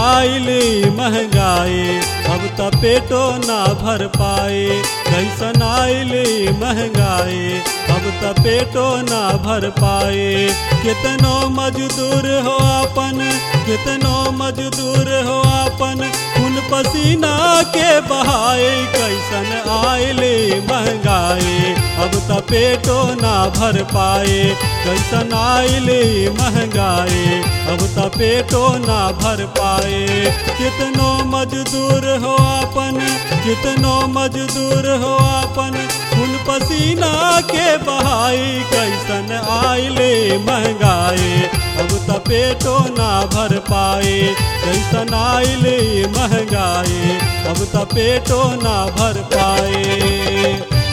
आइली महंगाई, अब त पेटो ना भर पाए। कैसन आइली महंगाई, अब त पेटो ना भर पाए। कितनो मजदूर हो अपन, कितनो मजदूर हो अपन, खून पसीना के बहाए। कैसन आइली महंगाई, अब त पेटो ना भर पाए। कैसन आइली महंगाई, अब त पेटो ना भर पाए। कितनो मजदूर हो अपन, कितनो मजदूर हो अपन, खून पसीना के बहाई। कैसन आइले महंगाई, अब त पेटो ना भर पाए। कैसन आइले महंगाई, अब त पेटो ना भर पाए।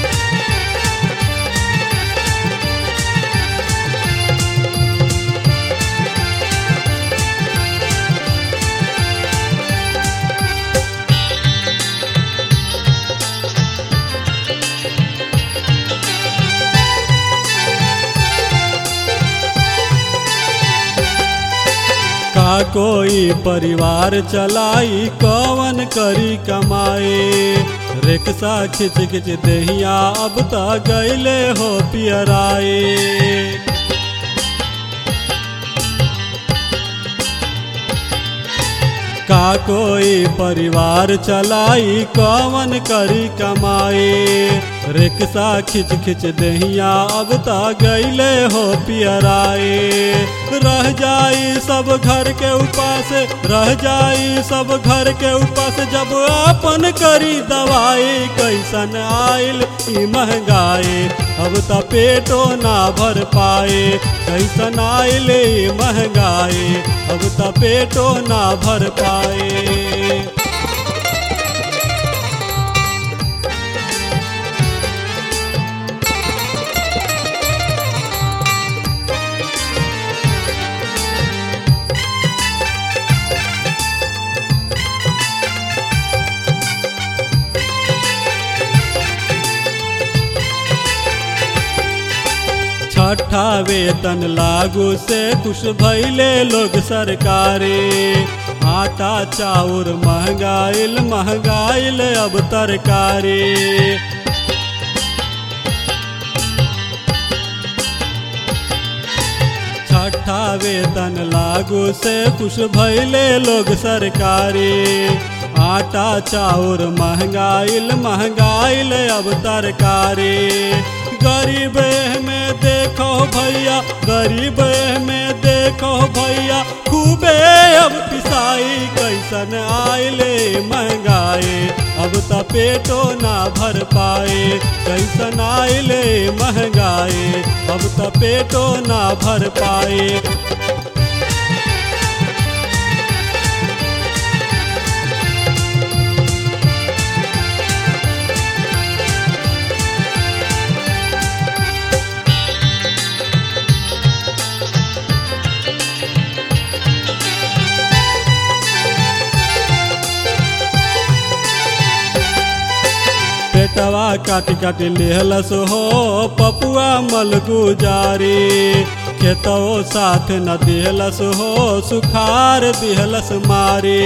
का कोई परिवार चलाई, कवन करी कमाए। रिक्शा खिच खिच देहिया, अब त गईले हो पियराए। का कोई परिवार चलाई, कवन करी कमाए। रिक्शा खिच खिच देहिया, अब त गईले हो पियराए। रह जाई सब घर के उपास, रह जाई सब घर के उपास, जब आपन करी दवाई। कैसन आइल ई महंगाई, अब त पेटो ना भर पाए। कैसन आइल ई महंगाई, अब त पेटो ना भर पाए। छठा वेतन लागू से खुश भइले लोग सरकारी। आटा चाउर महंगाइल, महंगाइल अब तरकारी। छठा वेतन लागू से खुश भइले लोग सरकारी। आटा चाउर महंगाइल, महंगाइल अब तरकारी। गरीब में देखो भैया, गरीब में देखो भैया, खूबे अब पिसाई। कैसन आइले महंगाई, अब त पेटो ना भर पाए। कैसन आइले महंगाई, अब त पेटो ना भर पाए। पेटवा काट काट लेहलस हो पपुआ मल गुजारी। खेतो साथ न दिहलस हो, सुखार दिहलस मारी।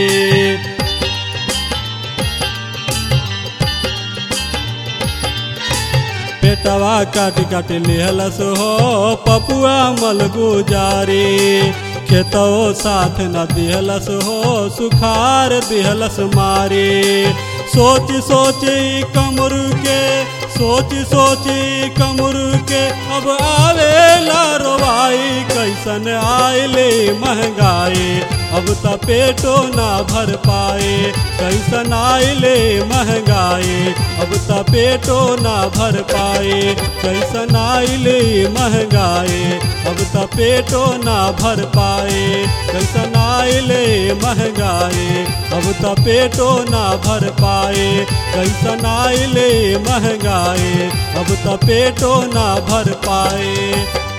पेटवा काट काट लेहलस हो पपुआ मल गुजारी। खेतो साथ न दिहलस हो, सुखार दिहलस मारी। सोच सोची कमरू के, सोच सोची कमरू के, अब आवेला रोवाई। कैसन आइले महंगाई, अब त पेटो ना भर पाए। कैसन आइले महंगाई, अब त पेटो ना भर पाए। कैसन आइले महंगाई, अब त पेटो ना भर पाए। कैसन आइले महंगाई, अब त पेटो ना भर पाए। कैसन आइले महंगाई, अब त पेटो ना भर पाए।